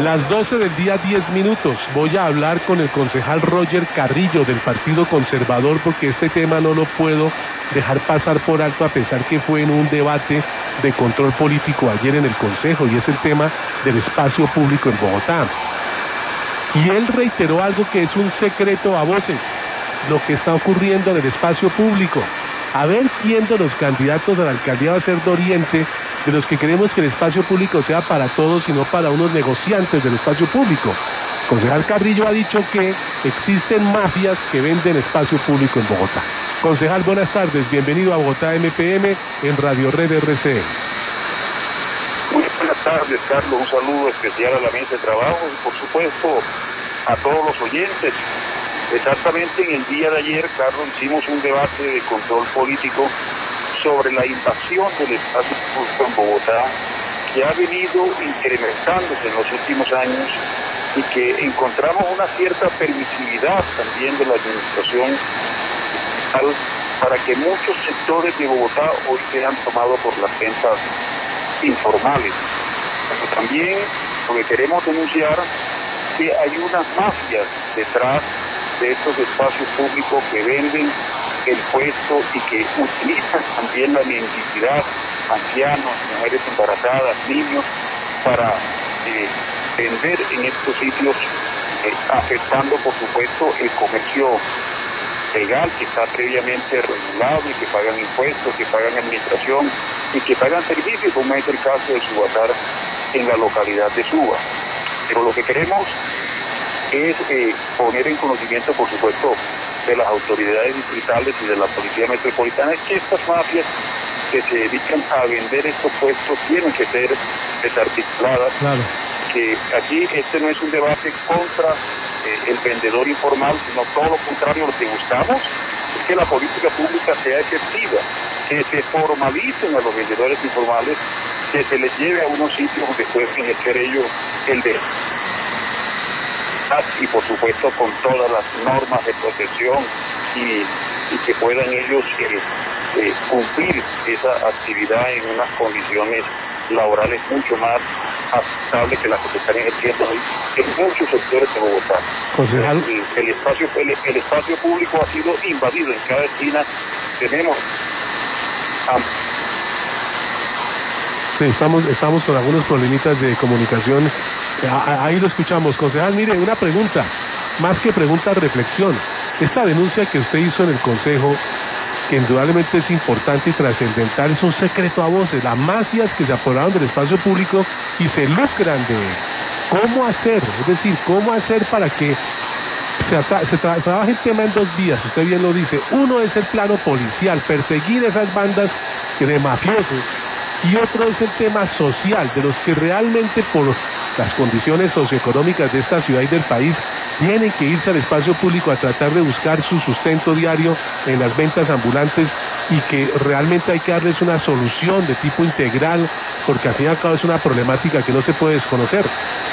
Las 12 del día, 10 minutos. Voy a hablar con el concejal Roger Carrillo del Partido Conservador porque este tema no lo puedo dejar pasar por alto a pesar que fue en un debate de control político ayer en el Consejo, y es el tema del espacio público en Bogotá. Y él reiteró algo que es un secreto a voces, lo que está ocurriendo en el espacio público. A ver quién de los candidatos a la alcaldía va a ser de Oriente, de los que queremos que el espacio público sea para todos y no para unos negociantes del espacio público. Concejal Carrillo ha dicho que existen mafias que venden espacio público en Bogotá. Concejal, buenas tardes, bienvenido a Bogotá MPM en Radio Red RCN. Muy buenas tardes, Carlos, un saludo especial a la mesa de trabajo y por supuesto a todos los oyentes. Exactamente en el día de ayer, Carlos, hicimos un debate de control político sobre la invasión del espacio público en Bogotá, que ha venido incrementándose en los últimos años y que encontramos una cierta permisividad también de la administración para que muchos sectores de Bogotá hoy sean tomados por las ventas informales. Pero también lo que queremos denunciar es que hay unas mafias detrás de estos espacios públicos que venden el puesto y que utilizan también la mendicidad, ancianos, mujeres embarazadas, niños, para vender en estos sitios, afectando por supuesto el comercio legal que está previamente regulado y que pagan impuestos, que pagan administración y que pagan servicios, como es el caso de Subasar en la localidad de Suba. Pero lo que queremos es poner en conocimiento, por supuesto, de las autoridades distritales y de la Policía Metropolitana, es que estas mafias que se dedican a vender estos puestos tienen que ser desarticuladas. Claro. Que aquí este no es un debate contra el vendedor informal, sino todo lo contrario. Lo que buscamos es que la política pública sea efectiva, que se formalicen a los vendedores informales, que se les lleve a unos sitios donde pueden ejercer ellos el derecho. Y por supuesto con todas las normas de protección y que puedan ellos cumplir esa actividad en unas condiciones laborales mucho más aceptables que las que se están ejerciendo hoy en muchos sectores de Bogotá. Concejal. El espacio público ha sido invadido en cada esquina. Tenemos sí, estamos con algunos problemitas de comunicación. Ahí lo escuchamos. Concejal, mire, una pregunta, más que pregunta, reflexión. Esta denuncia que usted hizo en el Consejo, que indudablemente es importante y trascendental, es un secreto a voces. Las mafias que se apoderaron del espacio público y se lucran de él. ¿Cómo hacer? Es decir, ¿cómo hacer para que se trabaje el tema en dos vías? Usted bien lo dice. Uno es el plano policial, perseguir esas bandas de mafiosos. Y otro es el tema social, de los que realmente por las condiciones socioeconómicas de esta ciudad y del país tienen que irse al espacio público a tratar de buscar su sustento diario en las ventas ambulantes, y que realmente hay que darles una solución de tipo integral, porque al fin y al cabo es una problemática que no se puede desconocer.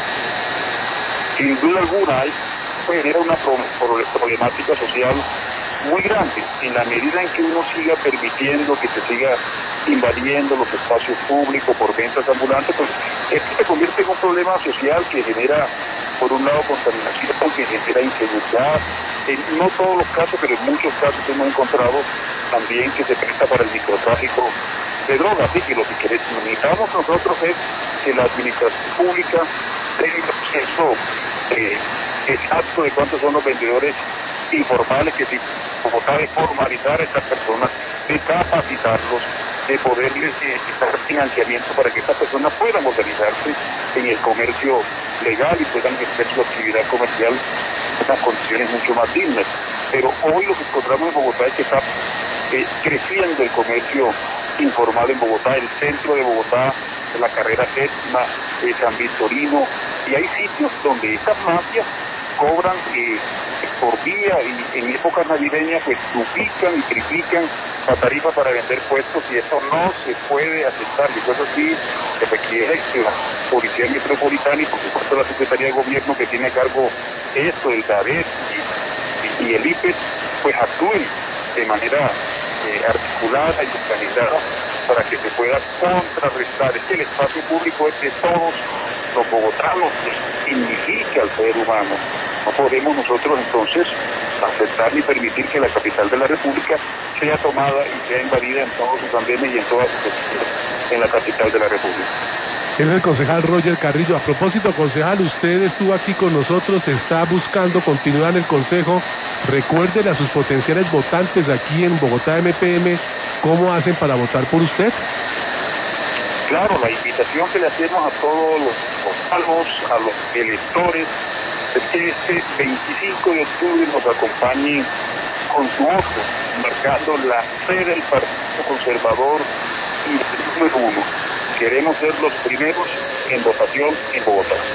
Sin duda alguna, genera una problemática social muy grande, en la medida en que uno siga permitiendo que se siga invadiendo los espacios públicos por ventas ambulantes, pues esto se convierte en un problema social que genera, por un lado, contaminación, que genera inseguridad. En no todos los casos, pero en muchos casos hemos encontrado también que se presta para el microtráfico de drogas. Así que lo que necesitamos nosotros es que la administración pública tenga un proceso exacto de cuántos son los vendedores informales, que si Bogotá de formalizar a estas personas, de capacitarlos, de poderles dar financiamiento para que estas personas puedan organizarse en el comercio legal y puedan ejercer su actividad comercial en unas condiciones mucho más dignas. Pero hoy lo que encontramos en Bogotá es que está creciendo el comercio informal en Bogotá, el centro de Bogotá, la carrera séptima, San Victorino, y hay sitios donde estas mafias cobran por día, y en épocas navideñas pues duplican y triplican la tarifa para vender puestos, y eso no se puede aceptar. Y eso sí se requiere que la Policía Metropolitana y por supuesto la Secretaría de Gobierno, que tiene a cargo esto, el DARES y el IPES, pues actúen de manera articulada y organizada para que se pueda contrarrestar. Es que el espacio público es de todos los bogotanos, que significa al ser humano. No podemos nosotros entonces aceptar ni permitir que la capital de la República sea tomada y sea invadida en todos sus andenes y en todas sus esquinas en la capital de la República. Es el concejal Roger Carrillo. A propósito, concejal, usted estuvo aquí con nosotros, está buscando continuar en el consejo. Recuérdele a sus potenciales votantes aquí en Bogotá MPM cómo hacen para votar por usted. Claro, la invitación que le hacemos a todos los bogotanos, a los electores, es que este 25 de octubre nos acompañen con su voto, marcando la fe del Partido Conservador y el número 1. Queremos ser los primeros en votación en Bogotá.